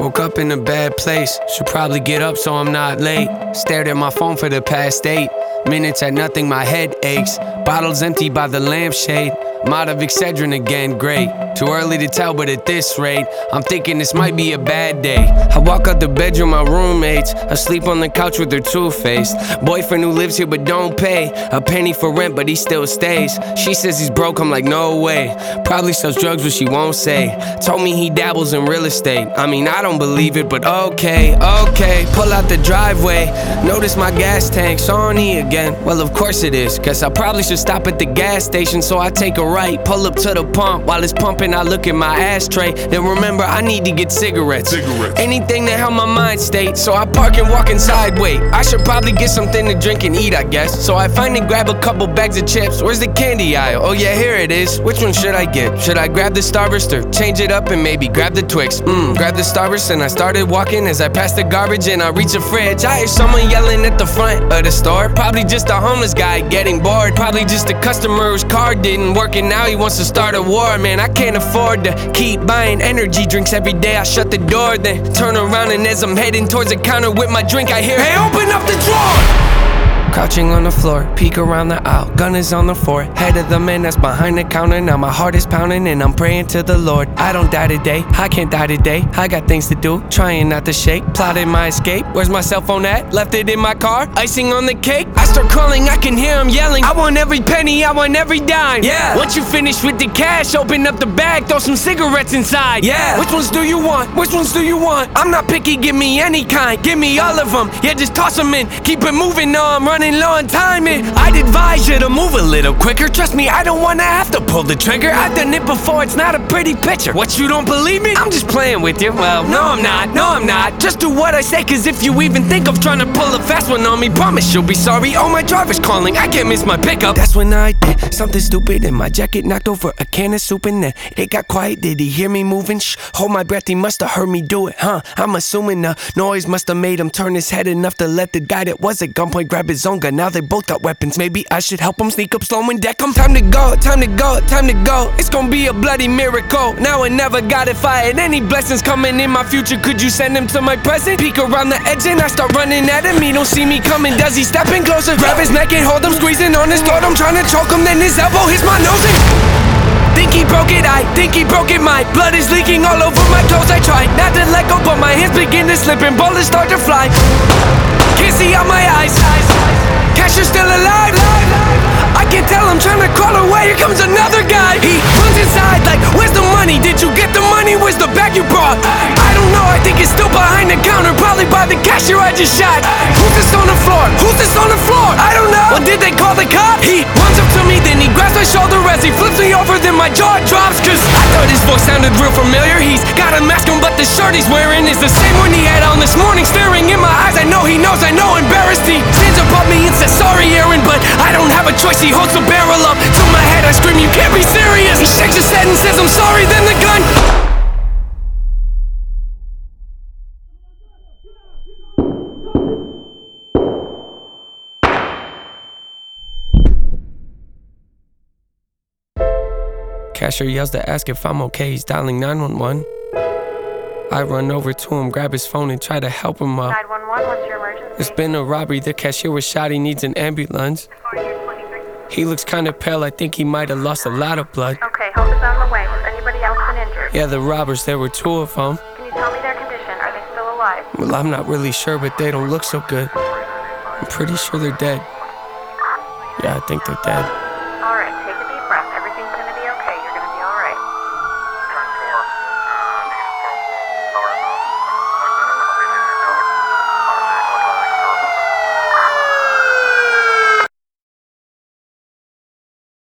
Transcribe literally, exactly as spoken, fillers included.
Woke up in a bad place, should probably get up so I'm not late. Stared at my phone for the past eight minutes at nothing, my head aches. Bottles empty by the lampshade. I'm out of Excedrin again, great. Too early to tell, but at this rate, I'm thinking this might be a bad day. I walk out the bedroom, my roommate's asleep on the couch with her two-faced boyfriend who lives here but don't pay a penny for rent, but he still stays. She says he's broke, I'm like, no way. Probably sells drugs, but she won't say. Told me he dabbles in real estate. I mean, I don't believe it, but okay, okay. Pull out the driveway, notice my gas tank's on E again. Well, of course it is, cause I probably should stop at the gas station, so I take a right, pull up to the pump. While it's pumping, I look at my ashtray, then remember I need to get cigarettes. cigarettes. Anything to help my mind state, so I park and walk inside. Wait, I should probably get something to drink and eat, I guess. So I finally grab a couple bags of chips. Where's the candy aisle? Oh yeah, here it is. Which one should I get? Should I grab the Starburst or change it up and maybe grab the Twix? Mmm, grab the Starburst and I started walking. As I passed the garbage and I reach the fridge, I hear someone yelling at the front of the store. Probably just a homeless guy getting bored. Probably just a customer whose car didn't work and now he wants to start a war. Man, I can't afford to keep buying energy drinks every day. I shut the door, then turn around, and as I'm heading towards the counter with my drink, I hear, hey, open up the drawer! Crouching on the floor, peek around the aisle, gun is on the floor. Head of the man that's behind the counter, now my heart is pounding and I'm praying to the Lord. I don't die today, I can't die today, I got things to do, trying not to shake, plotting my escape. Where's my cell phone at? Left it in my car, icing on the cake. I start calling, I can hear him yelling, I want every penny, I want every dime. Yeah. Once you finish with the cash, open up the bag, throw some cigarettes inside. Yeah. Which ones do you want? Which ones do you want? I'm not picky, give me any kind, give me all of them. Yeah, just toss them in, keep it moving, no, I'm running low on timing. I'd advise you to move a little quicker. Trust me, I don't wanna have to pull the trigger. I've done it before, it's not a pretty picture. What, you don't believe me? I'm just playing with you. Well, no I'm not, no I'm not. Just do what I say, cause if you even think of trying to pull a fast one on me, promise you'll be sorry. Oh, my driver's calling, I can't miss my pickup. That's when I did something stupid and my jacket knocked over a can of soup and then it got quiet. Did he hear me moving? Shh, hold my breath, he must've heard me do it, huh? I'm assuming the noise must've made him turn his head enough to let the guy that was at gunpoint grab his own gun. Now they both got weapons, maybe I should help him sneak up slow and deck him. Time to go, time to go, time to go. It's gonna be a bloody miracle. Now I never got if I had any blessings coming in my future. Could you send him to my present? Peek around the edge and I start running at him. He don't see me coming, does he? Stepping closer, grab his neck and hold him, squeezing on his throat. I'm trying to choke him, then his elbow hits my nose and think he broke it, I think he broke it. My blood is leaking all over my clothes. I try not to let go, but my hands begin to slip and bullets start to fly. Can't see out my eyes. Cash, you're still alive. I can tell I'm trying to crawl away. Here comes another guy. He runs inside like, where's the money? Did you get the money? Where's the bag you brought? I don't know, I think it's still behind the counter. Probably by the cashier I just shot. Who's this on the floor? Who's this on the floor? I don't know. Well, did they call the cops? He runs up to me, then he grabs my shoulder as he flips me over. Then my jaw drops, cause I thought his voice sounded real familiar. He's got a mask on, but the shirt he's wearing is the same one he had on this morning. Staring in my eyes, I know he knows, I know, embarrassed. He stands above me and says, sorry Aaron, but I don't have a choice. He holds the barrel up to my head, I scream, you can't be serious. He shakes his head and says, I'm sorry, then the gun. Cashier yells to ask if I'm okay, he's dialing nine one one. I run over to him, grab his phone and try to help him up. nine one one, what's your emergency? There's been a robbery, the cashier was shot, he needs an ambulance. He looks kinda pale, I think he might have lost a lot of blood. Okay, help is on the way. Has anybody else been injured? Yeah, the robbers, there were two of them. Can you tell me their condition? Are they still alive? Well, I'm not really sure, but they don't look so good. I'm pretty sure they're dead. Yeah, I think they're dead.